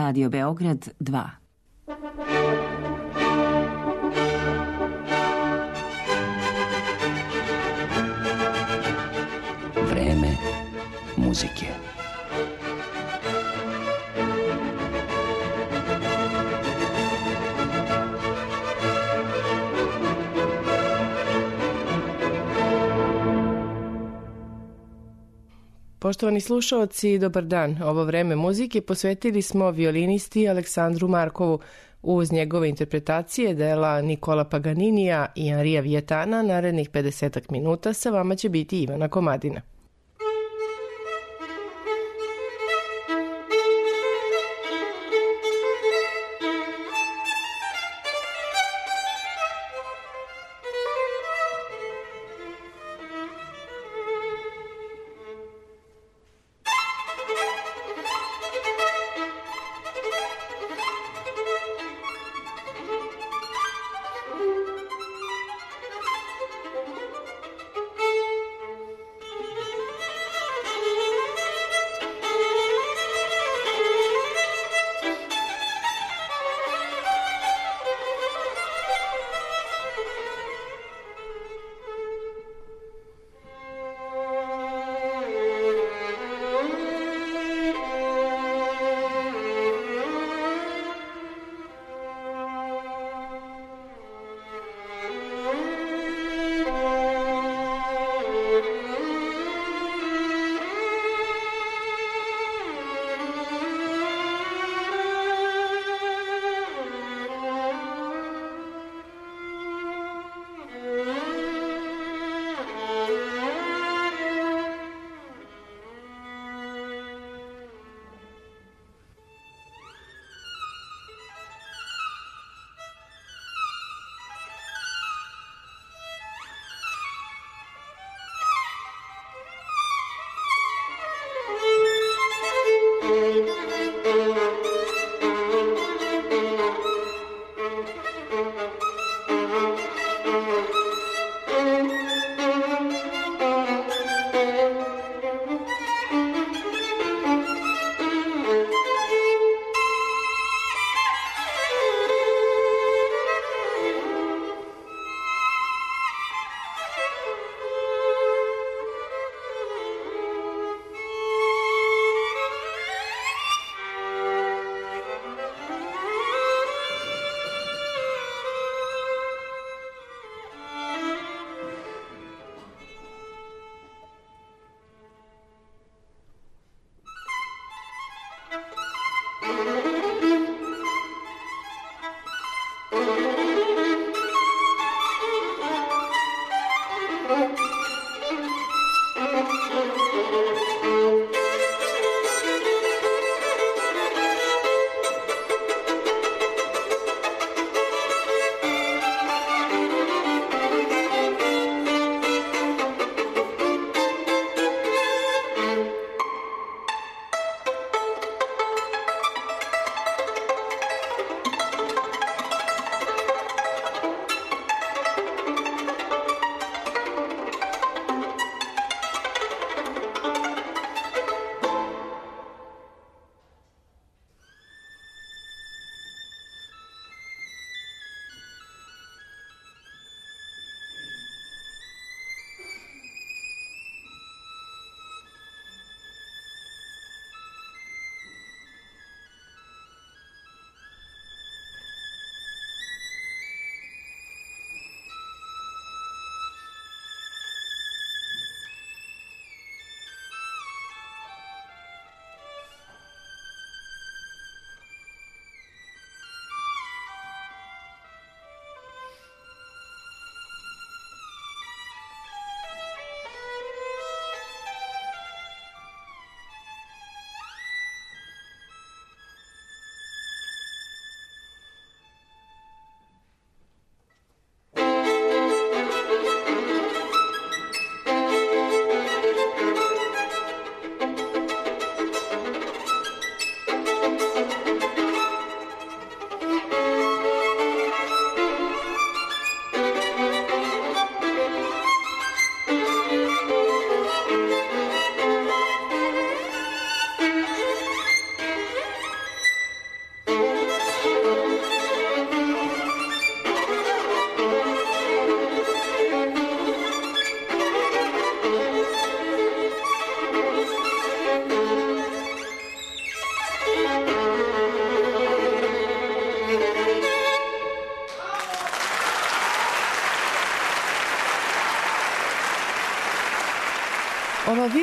Radio Beograd 2. Vreme muzike. Poštovani slušaoci, dobar dan. Ovo vreme muzike posvetili smo violinisti Aleksandru Markovu. Uz njegove interpretacije dela Nikola Paganinija i Enrija Vietana narednih 50 minuta sa vama će biti Ivana Komadina.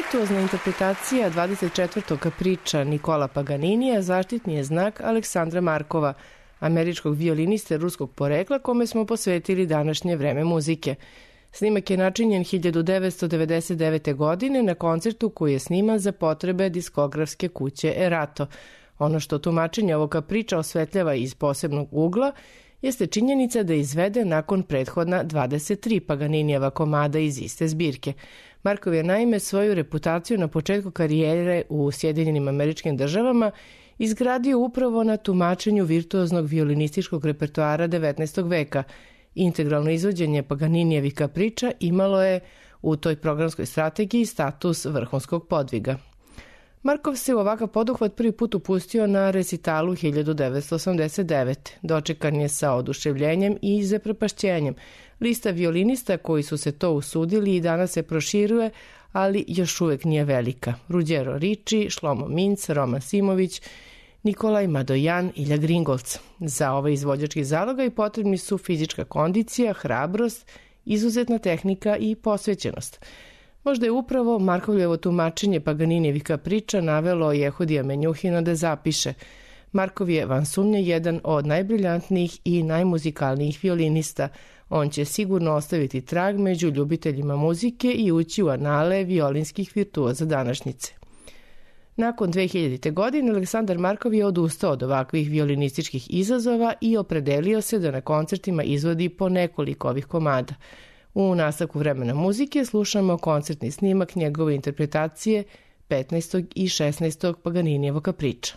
virtuozna interpretacija 24. kapriča Nikola Paganinija zaštitni je znak Aleksandra Markova, američkog violiniste ruskog porekla kome smo posvetili današnje vreme muzike. Snimak je načinjen 1999. godine na koncertu koji je sniman za potrebe diskografske kuće Erato. Ono što tumačenje ovog kapriča osvetljava iz posebnog ugla jeste činjenica da je izveden nakon prethodna 23 Paganinijeva komada iz iste zbirke. Markov je naime svoju reputaciju na početku karijere u Sjedinjenim Američkim Državama izgradio upravo na tumačenju virtuoznog violinističkog repertoara 19. veka. Integralno izvođenje Paganinijevih kapriča imalo je u toj programskoj strategiji status vrhunskog podviga. Markov se u ovakav poduhvat prvi put upustio na resitalu 1989. Dočekan je sa oduševljenjem i zaprepašćenjem. Lista violinista koji su se to usudili i danas se proširuje, ali još uvek nije velika. Ruđero Ricci, Šlomo Minc, Roman Simović, Nikolaj Madojan, Ilja Gringolc. Za ovaj izvođački zalogaj potrebni su fizička kondicija, hrabrost, izuzetna tehnika i posvećenost. Možda je upravo Markovljevo tumačenje Paganinijevih kapriča navelo Jehudija Menjuhina da zapiše: Markov je van sumnje jedan od najbriljantnijih i najmuzikalnijih violinista. On će sigurno ostaviti trag među ljubiteljima muzike i ući u anale violinskih virtuoza današnjice. Nakon 2000. godine Aleksandar Markov je odustao od ovakvih violinističkih izazova i opredelio se da na koncertima izvodi po nekoliko ovih komada. U nastavku vremena muzike slušamo koncertni snimak njegove interpretacije 15. i 16. Paganinijevog kapriča.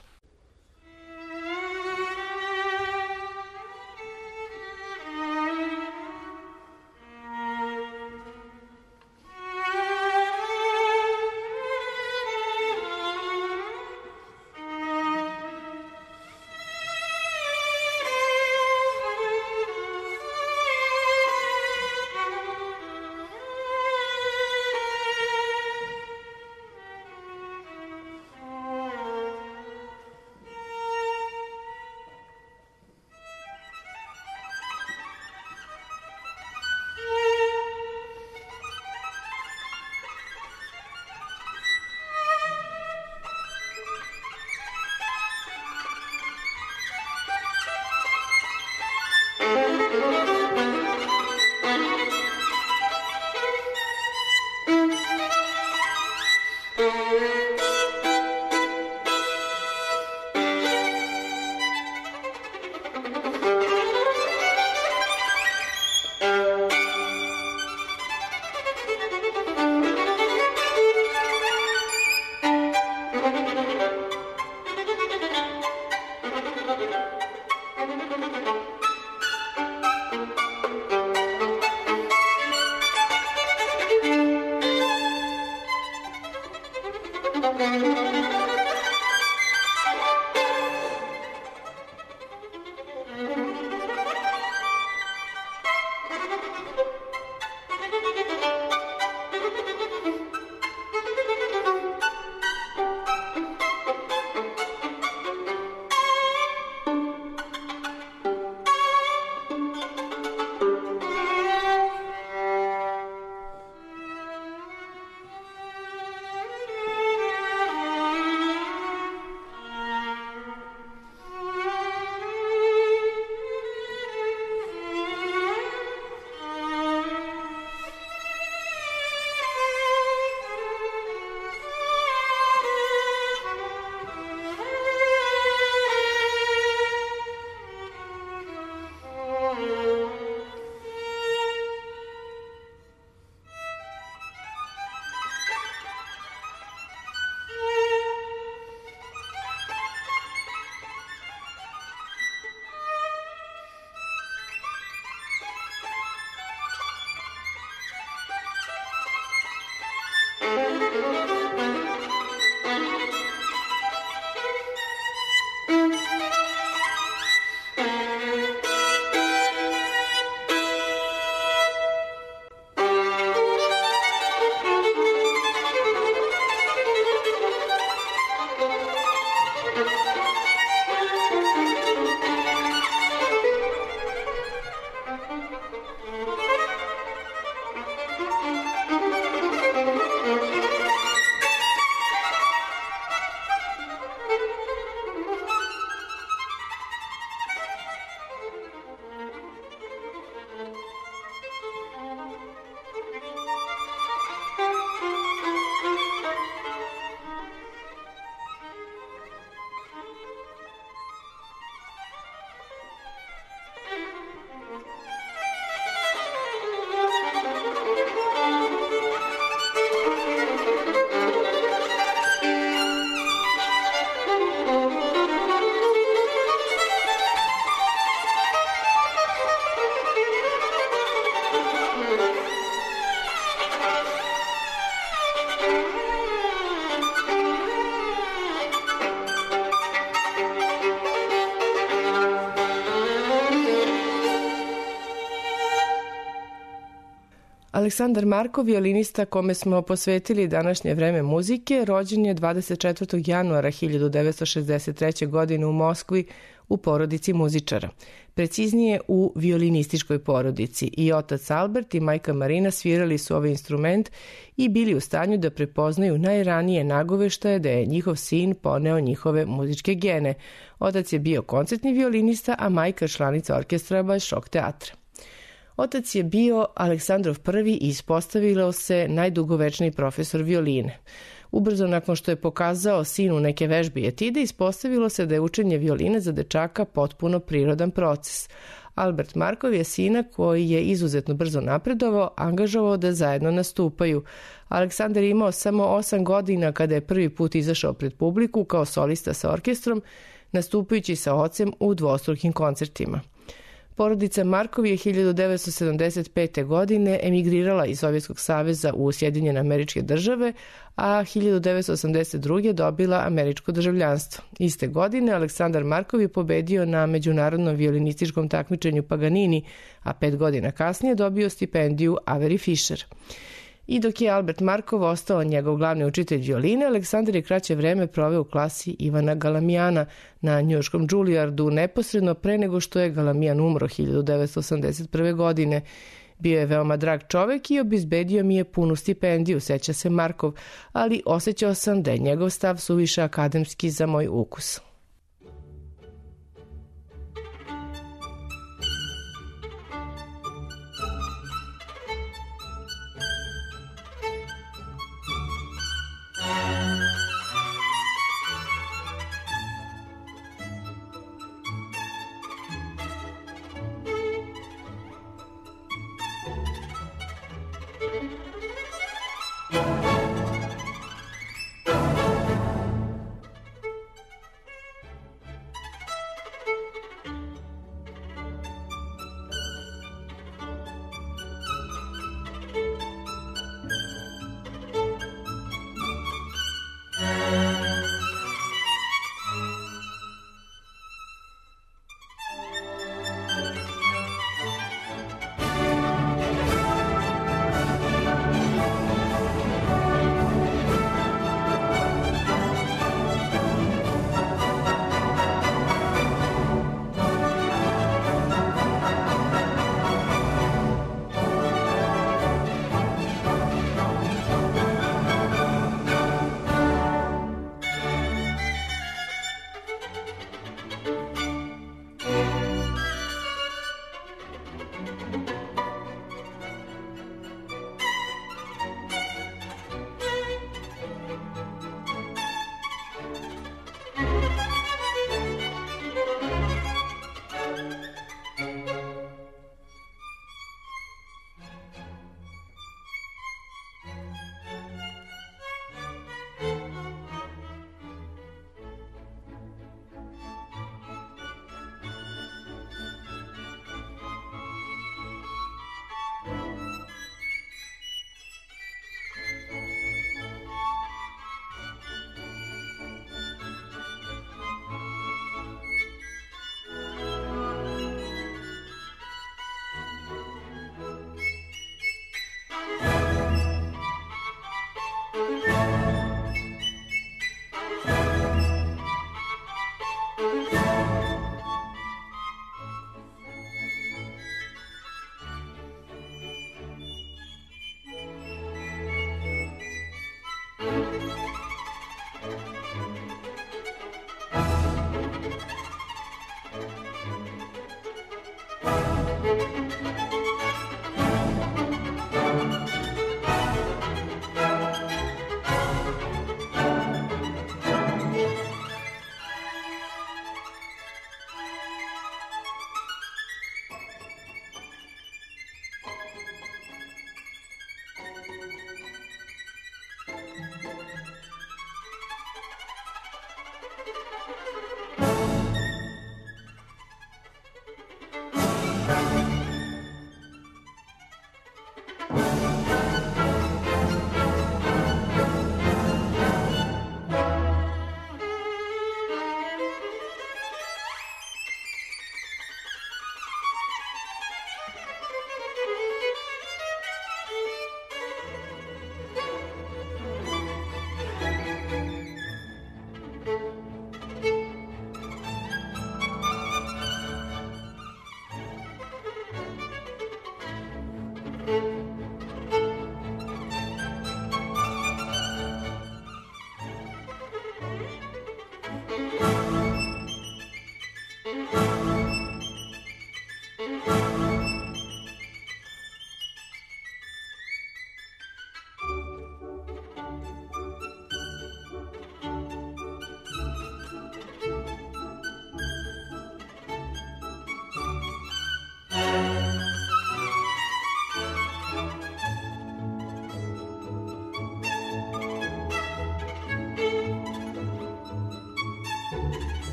Aleksandar Markov, violinista kome smo posvetili današnje vreme muzike, rođen je 24. januara 1963. godine u Moskvi u porodici muzičara. Preciznije u violinističkoj porodici. I otac Albert i majka Marina svirali su ovaj instrument i bili u stanju da prepoznaju najranije nagoveštaje da je njihov sin poneo njihove muzičke gene. Otac je bio koncertni violinista, a majka članica orkestra Bolšoj teatra. Otac je bio Aleksandrov prvi i ispostavilo se najdugovečniji profesor violine. Ubrzo nakon što je pokazao sinu neke vežbe i etide, ispostavilo se da je učenje violine za dečaka potpuno prirodan proces. Albert Markov je sina, koji je izuzetno brzo napredovao, angažovao da zajedno nastupaju. Aleksandar je imao samo 8 godina kada je prvi put izašao pred publiku kao solista sa orkestrom, nastupajući sa ocem u dvostrukim koncertima. Porodica Markov je 1975. godine emigrirala iz Sovjetskog saveza u Sjedinjene Američke Države, a 1982. dobila američko državljanstvo. Iste godine Aleksandar Markov je pobedio na međunarodnom violinističkom takmičenju Paganini, a 5 godina kasnije dobio stipendiju Avery Fisher. I dok je Albert Markov ostao njegov glavni učitelj violine, Aleksandar je kraće vreme proveo u klasi Ivana Galamijana na njujorškom Juilliardu neposredno pre nego što je Galamijan umro 1981. godine. Bio je veoma drag čovek i obezbedio mi je punu stipendiju, seća se Markov, ali osjećao sam da je njegov stav suviše akademski za moj ukus.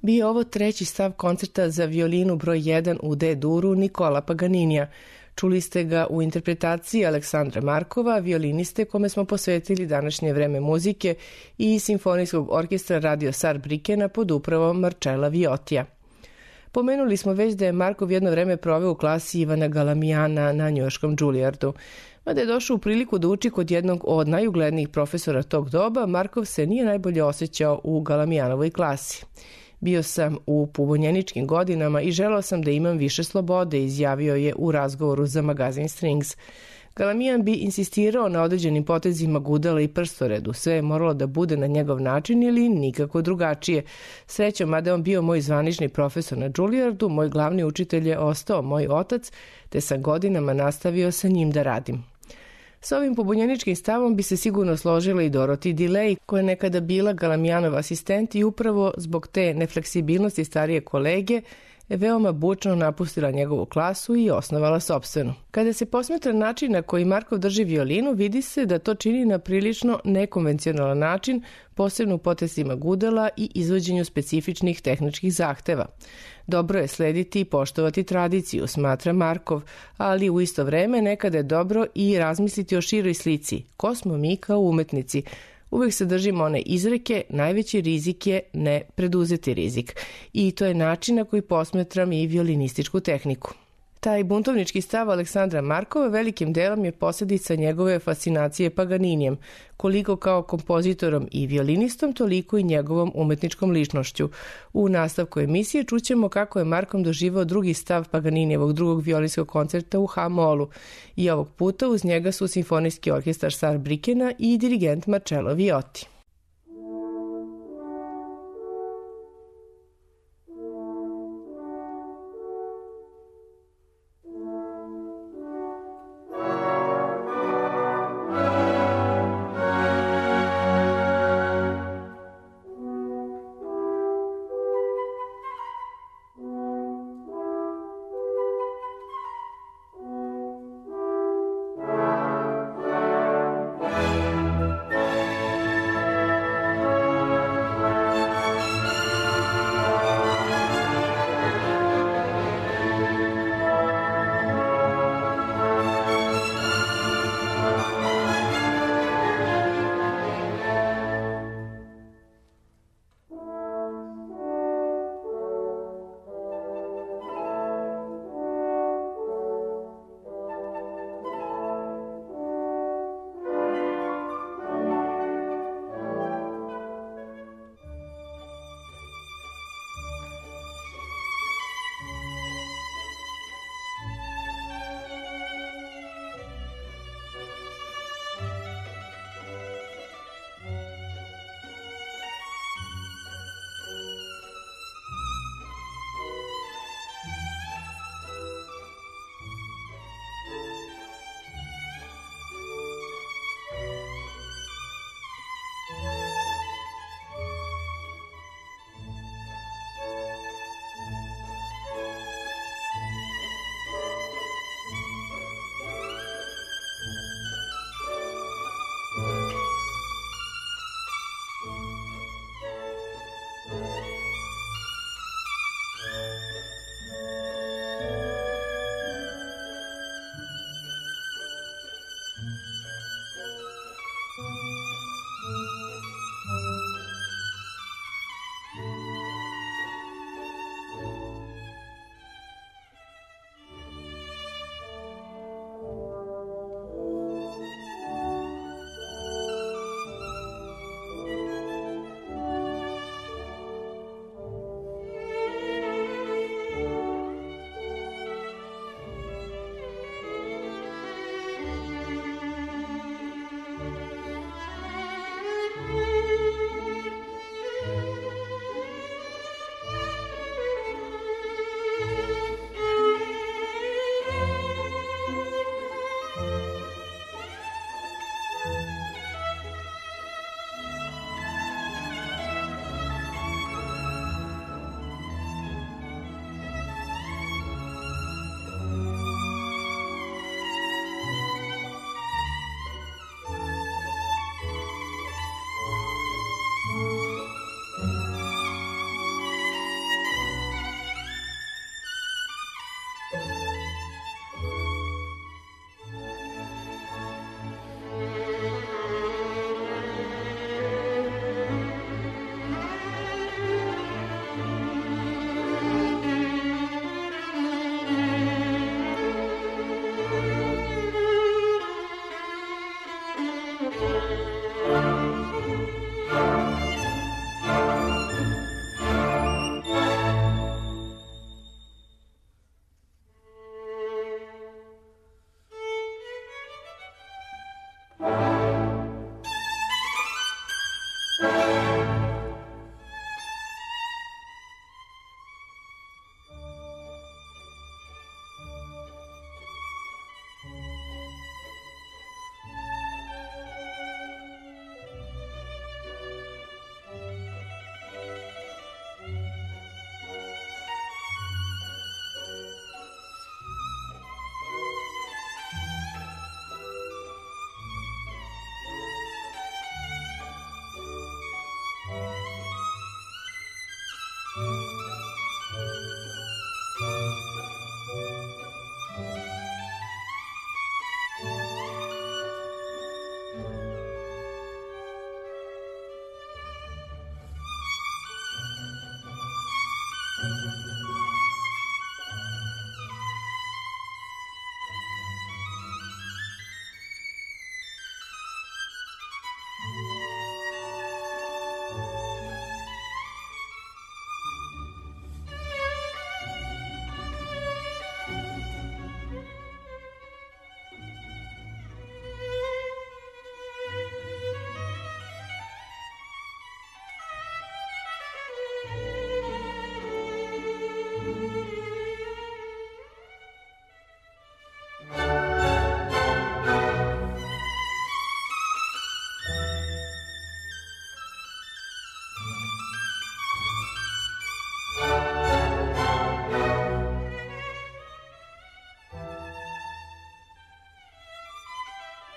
Bio je ovo treći stav koncerta za violinu broj 1 u D-duru Nicola Paganinija. Čuli ste ga u interpretaciji Aleksandra Markova, violiniste kome smo posvetili današnje vreme muzike i Simfonijskog orkestra Radio Saarbrückena pod upravom Marcella Viotija. Pomenuli smo već da je Markov jedno vreme proveo u klasi Ivana Galamijana na njujorškom Juilliardu. Mada je došao u priliku da uči kod jednog od najuglednijih profesora tog doba, Markov se nije najbolje osjećao u Galamijanovoj klasi. Bio sam u pobunjeničkim godinama i želeo sam da imam više slobode, izjavio je u razgovoru za magazin Strings. Galamijan bi insistirao na određenim potezima gudala i prstoredu. Sve je moralo da bude na njegov način ili nikako drugačije. Srećom, mada je on bio moj zvanični profesor na Juilliardu, moj glavni učitelj je ostao moj otac, te sam godinama nastavio sa njim da radim. S ovim pobunjeničkim stavom bi se sigurno složila i Dorothy DeLay, koja je nekada bila Galamijanov asistent i upravo zbog te nefleksibilnosti starije kolege je veoma bučno napustila njegovu klasu i osnovala sopstvenu. Kada se posmatra način na koji Markov drži violinu, vidi se da to čini na prilično nekonvencionalan način, posebno u potezima gudala i izvođenju specifičnih tehničkih zahteva. Dobro je slediti i poštovati tradiciju, smatra Markov, ali u isto vreme nekada je dobro i razmisliti o široj slici. Ko smo mi kao umetnici? Uvijek se držimo one izreke, najveći rizik je ne preduzeti rizik. I to je način na koji posmetram i violinističku tehniku. Taj buntovnički stav Aleksandra Markova velikim delom je posljedica njegove fascinacije Paganinijem, koliko kao kompozitorom i violinistom, toliko i njegovom umetničkom ličnošću. U nastavku emisije čućemo kako je Markov doživao drugi stav Paganinijevog drugog violinskog koncerta u H-molu. I ovog puta uz njega su Simfonijski orkestar Saarbrückena i dirigent Marcello Viotti.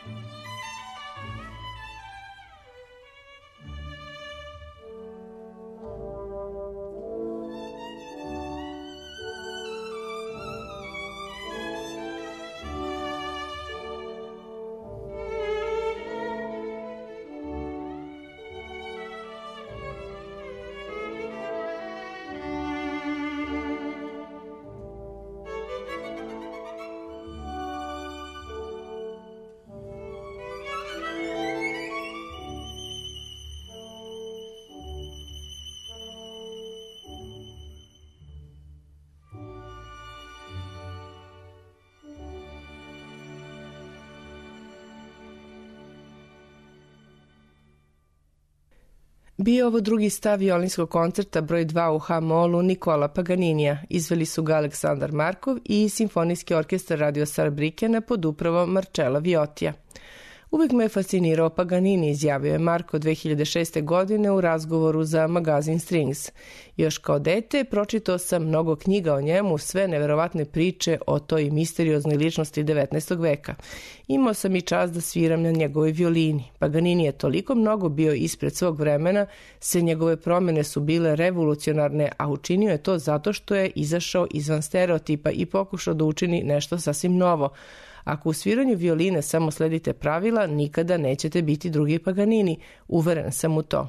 Bio ovo drugi stav violinskog koncerta broj 2 u H-molu Nikola Paganinija. Izveli su ga Aleksandar Markov i Simfonijski orkestar Radio Saarbrückena pod upravom Marcella Viotija. Uvijek me je fascinirao Paganini, izjavio je Marko 2006. godine u razgovoru za magazin Strings. Još kao dete pročitao sam mnogo knjiga o njemu, sve neverovatne priče o toj misterioznoj ličnosti 19. veka. Imao sam i čast da sviram na njegovoj violini. Paganini je toliko mnogo bio ispred svog vremena, sve njegove promjene su bile revolucionarne, a učinio je to zato što je izašao izvan stereotipa i pokušao da učini nešto sasvim novo. Ako u sviranju violine samo sledite pravila, nikada nećete biti drugi Paganini, uveren sam u to.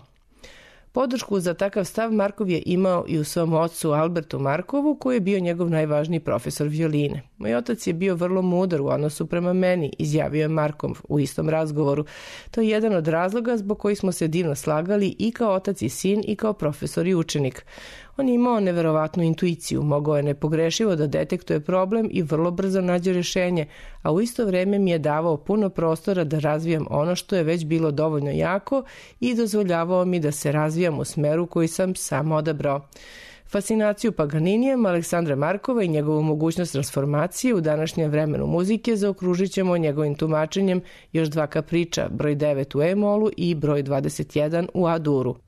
Podršku za takav stav Markov je imao i u svom ocu Albertu Markovu, koji je bio njegov najvažniji profesor violine. Moj otac je bio vrlo mudar u odnosu prema meni, izjavio je Markov u istom razgovoru. To je jedan od razloga zbog kojih smo se divno slagali i kao otac i sin i kao profesor i učenik. On je imao neverovatnu intuiciju, mogao je nepogrešivo da detektuje problem i vrlo brzo nađe rješenje, a u isto vrijeme mi je davao puno prostora da razvijam ono što je već bilo dovoljno jako i dozvoljavao mi da se razvijam u smeru koji sam sam odabrao. Fascinaciju Paganinijem, Aleksandra Markova i njegovu mogućnost transformacije u današnjem vremenu muzike zaokružit ćemo njegovim tumačenjem još dva kapriča, broj 9 u E-molu i broj 21 u A-duru.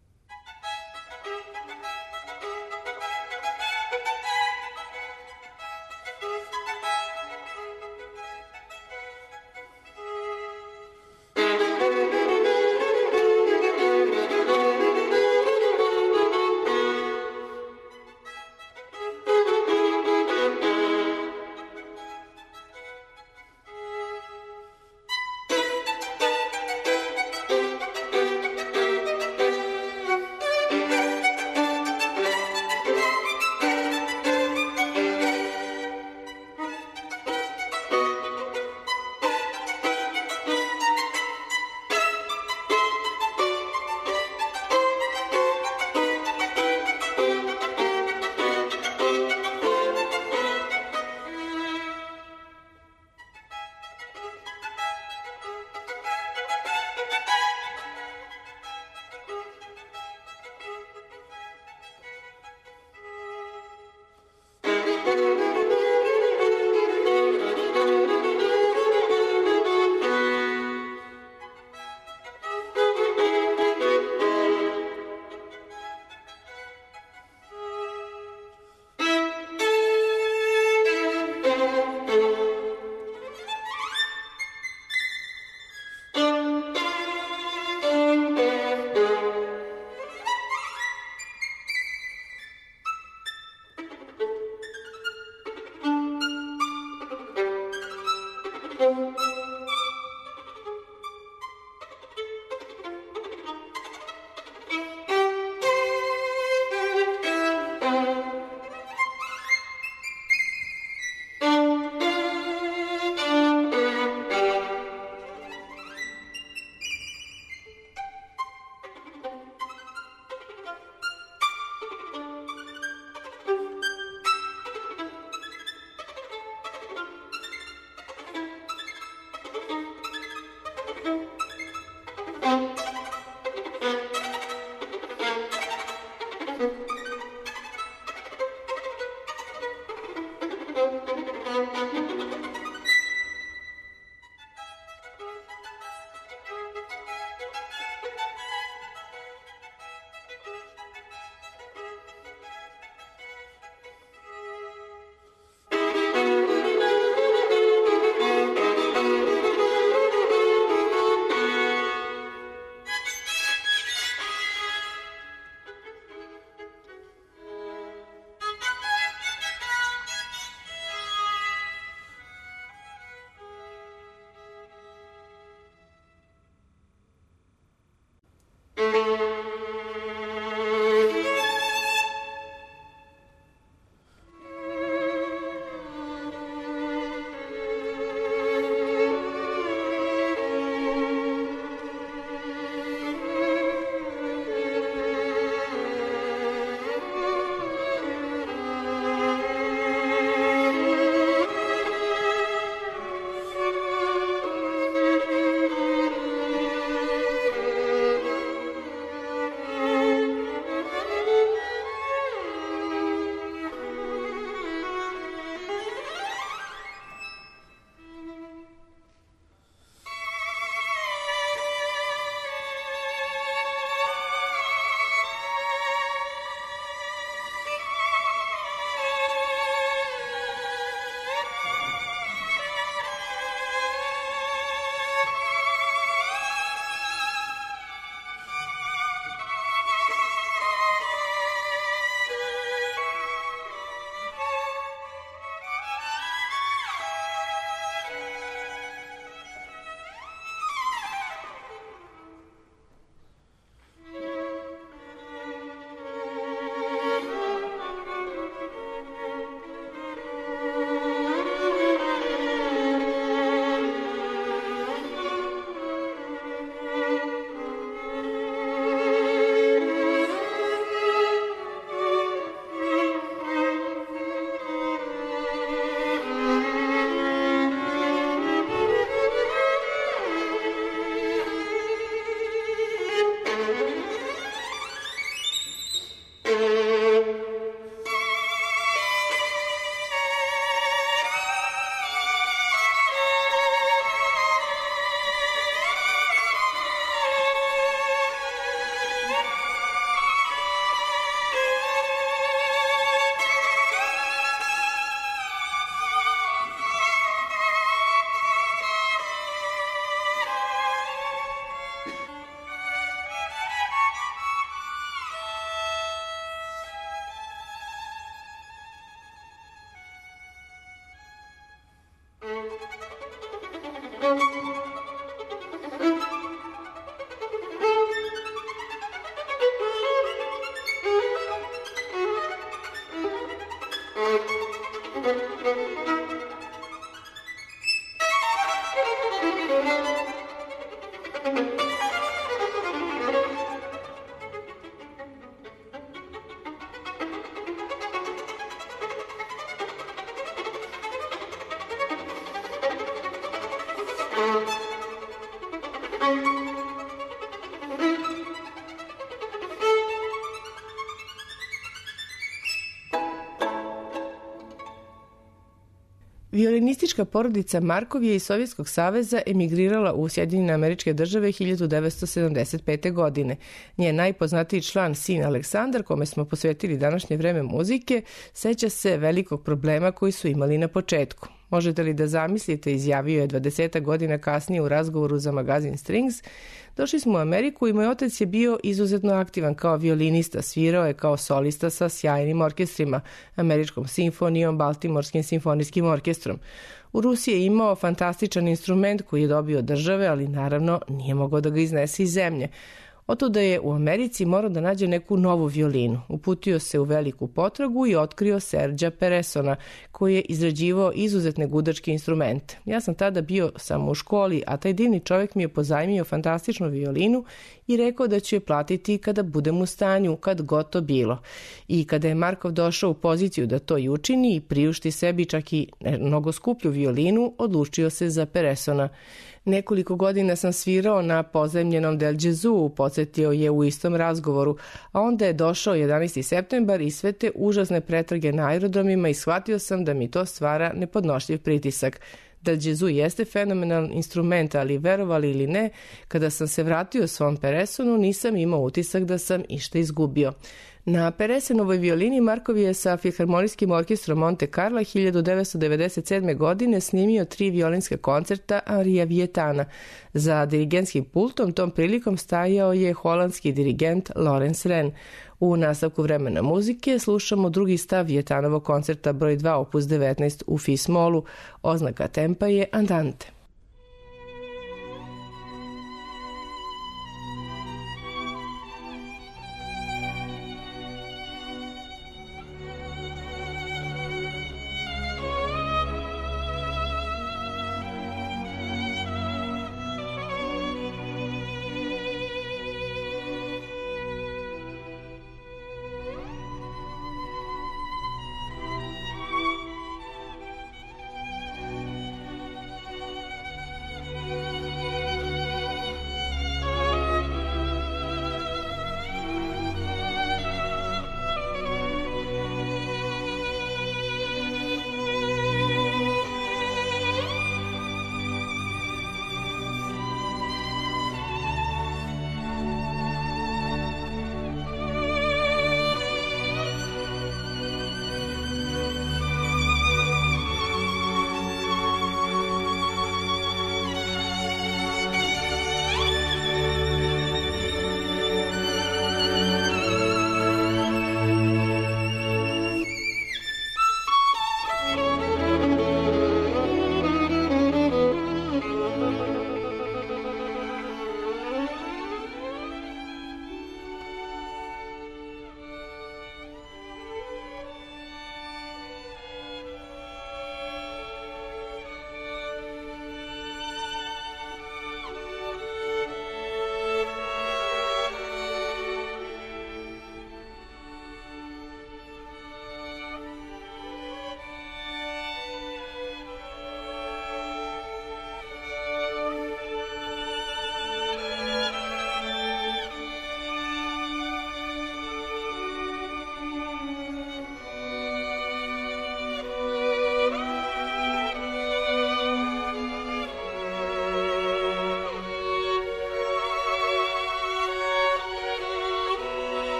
Violinistička porodica Markov je iz Sovjetskog saveza emigrirala u Sjedinjene Američke Države 1975. godine. Njen najpoznatiji član, sin Aleksandar, kome smo posvetili današnje vreme muzike, seća se velikog problema koji su imali na početku. Možete li da zamislite, izjavio je 20 godina kasnije u razgovoru za magazin Strings, došli smo u Ameriku i moj otac je bio izuzetno aktivan kao violinista, svirao je kao solista sa sjajnim orkestrima, Američkom simfonijom, Baltimorskim simfonijskim orkestrom. U Rusiji je imao fantastičan instrument koji je dobio od države, ali naravno nije mogao da ga iznese iz zemlje. Oto da je u Americi morao da nađe neku novu violinu. Uputio se u veliku potragu i otkrio Serđa Peresona, koji je izrađivao izuzetne gudačke instrumente. Ja sam tada bio samo u školi, a taj divni čovjek mi je pozajmio fantastičnu violinu i rekao da ću je platiti kada budem u stanju, kad god to bilo. I kada je Markov došao u poziciju da to i učini i priušti sebi čak i mnogo skuplju violinu, odlučio se za Peresona. Nekoliko godina sam svirao na pozajmljenom Del Gesù, podsjetio je u istom razgovoru, a onda je došao 11. septembar i sve te užasne pretrage na aerodromima i shvatio sam da mi to stvara nepodnošljiv pritisak. Del Gesù jeste fenomenalan instrument, ali verovali ili ne, kada sam se vratio svom Peresonu nisam imao utisak da sam išta izgubio. Na Peresenovoj violini Markov je sa Filharmonijskim orkestrom Monte Carlo 1997. godine snimio 3 violinska koncerta Henria Vietana. Za dirigentskim pultom tom prilikom stajao je holandski dirigent Lorenz Ren. U nastavku vremena muzike slušamo drugi stav Vietanovog koncerta broj 2 opus 19 u fis-molu. Oznaka tempa je Andante.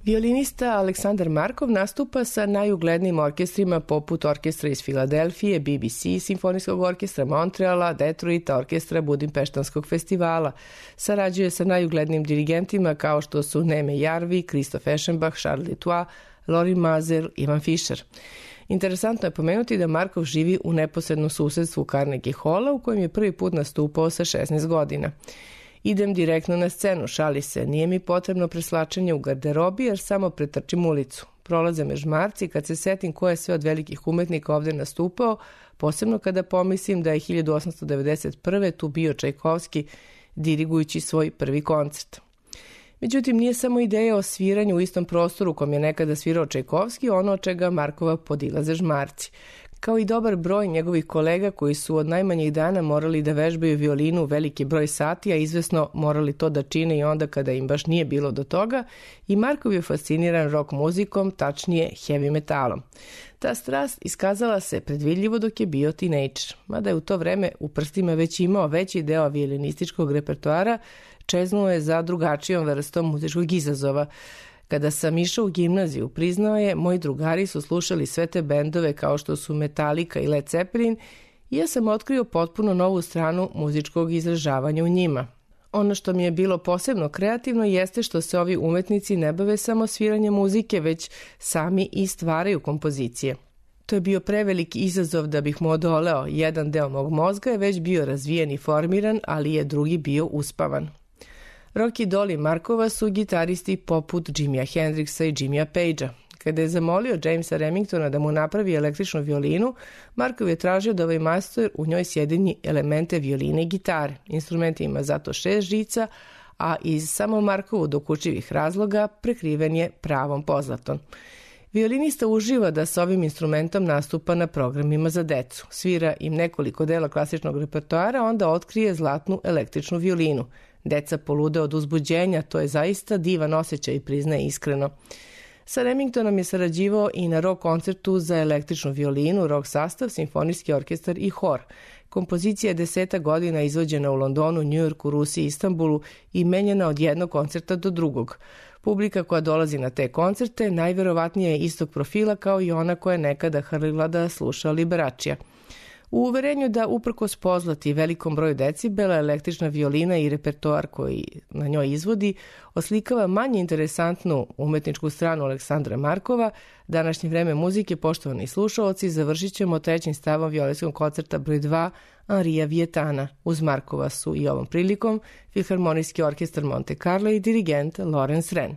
Violinista Aleksandar Markov nastupa sa najuglednijim orkestrima poput orkestra iz Filadelfije, BBC, Simfonijskog orkestra Montreala, Detroita, orkestra Budimpeštanskog festivala. Sarađuje sa najuglednijim dirigentima kao što su Neme Jarvi, Christoph Eschenbach, Charles Litois, Lorin Maazel, Ivan Fischer. Interesantno je pomenuti da Markov živi u neposrednom susedstvu Carnegie Halla, u kojem je prvi put nastupao sa 16 godina. Idem direktno na scenu, šali se, nije mi potrebno preslačenje u garderobi jer samo pretrčim ulicu. Prolaze me žmarci kad se setim ko je sve od velikih umetnika ovde nastupao, posebno kada pomislim da je 1891. tu bio Čajkovski dirigujući svoj prvi koncert. Međutim, nije samo ideja o sviranju u istom prostoru u kom je nekada svirao Čajkovski ono od čega Markova podilaze žmarci. Kao i dobar broj njegovih kolega koji su od najmanjih dana morali da vežbaju violinu veliki broj sati, a izvesno morali to da čine i onda kada im baš nije bilo do toga, i Markov je fasciniran rock muzikom, tačnije heavy metalom. Ta strast iskazala se predvidljivo dok je bio tinejdžer, mada je u to vreme u prstima već imao veći deo violinističkog repertoara, čeznuo je za drugačijom vrstom muzičkog izazova. Kada sam išao u gimnaziju, priznao je, moji drugari su slušali sve te bendove kao što su Metallica i Led Zeppelin i ja sam otkrio potpuno novu stranu muzičkog izražavanja u njima. Ono što mi je bilo posebno kreativno jeste što se ovi umetnici ne bave samo sviranjem muzike, već sami i stvaraju kompozicije. To je bio preveliki izazov da bih mu odoleo. Jedan deo mog mozga je već bio razvijen i formiran, ali je drugi bio uspavan. Rock idoli Markova su gitaristi poput Jimija Hendrixa i Jimmya Pagea. Kada je zamolio Jamesa Remingtona da mu napravi električnu violinu, Markov je tražio da ovaj majstor u njoj sjedinji elemente violine i gitare. Instrument ima zato 6 žica, a iz samo Markovu dokučivih razloga prekriven je pravom pozlatom. Violinista uživa da sa ovim instrumentom nastupa na programima za decu. Svira im nekoliko dela klasičnog repertoara, onda otkrije zlatnu električnu violinu. Deca polude od uzbuđenja, to je zaista divan osjećaj i priznaje iskreno. Sa Remingtonom je sarađivao i na rock koncertu za električnu violinu, rock sastav, simfonijski orkestar i hor. Kompozicija je 10 godina izvođena u Londonu, Njujorku, Rusiji i Istanbulu i menjena od jednog koncerta do drugog. Publika koja dolazi na te koncerte najverovatnije je istog profila kao i ona koja je nekada hrlila da sluša Liberačija. U uverenju da uprkos pozlati velikom broju decibela, električna violina i repertoar koji na njoj izvodi oslikava manje interesantnu umetničku stranu Aleksandra Markova, današnje vreme muzike, poštovani slušaoci, završit ćemo trećim stavom violinskog koncerta broj 2 Henria Vietana. Uz Markova su i ovom prilikom Filharmonijski orkestar Monte Carlo i dirigent Lorenz Renn.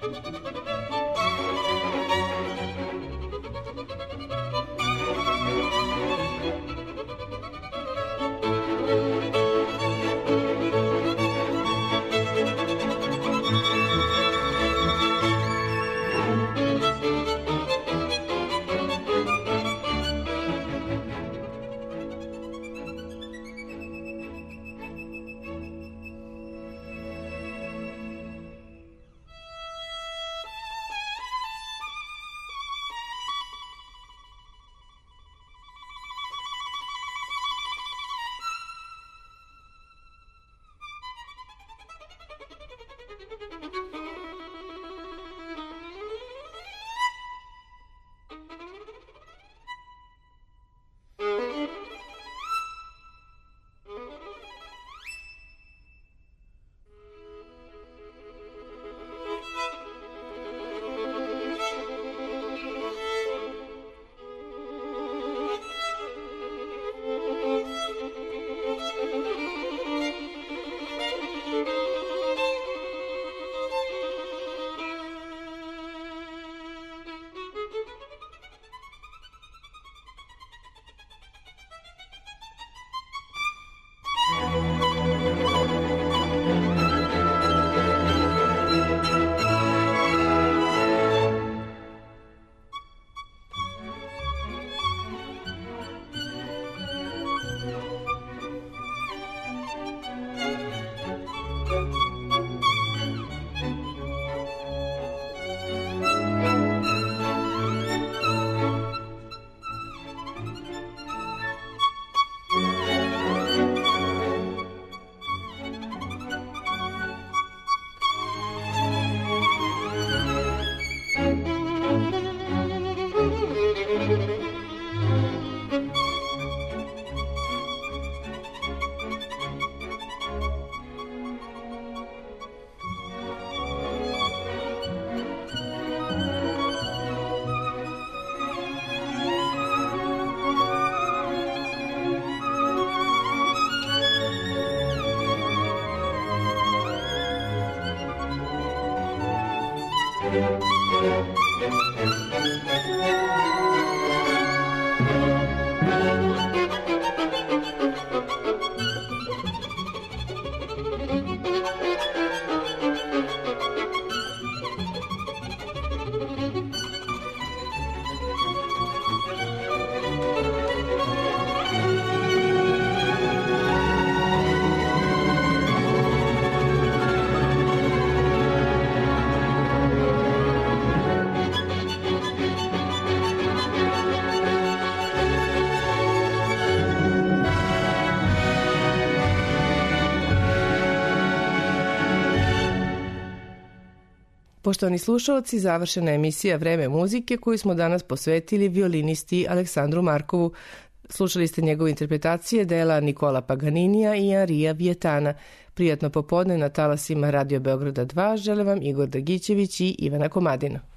Poštovani slušalci, završena je emisija Vreme muzike koju smo danas posvetili violinisti Aleksandru Markovu. Slušali ste njegove interpretacije dela Nikola Paganinija i Enrija Vietana. Prijatno popodne na talasima Radio Beograda 2 žele vam Igor Dragićević i Ivana Komadina.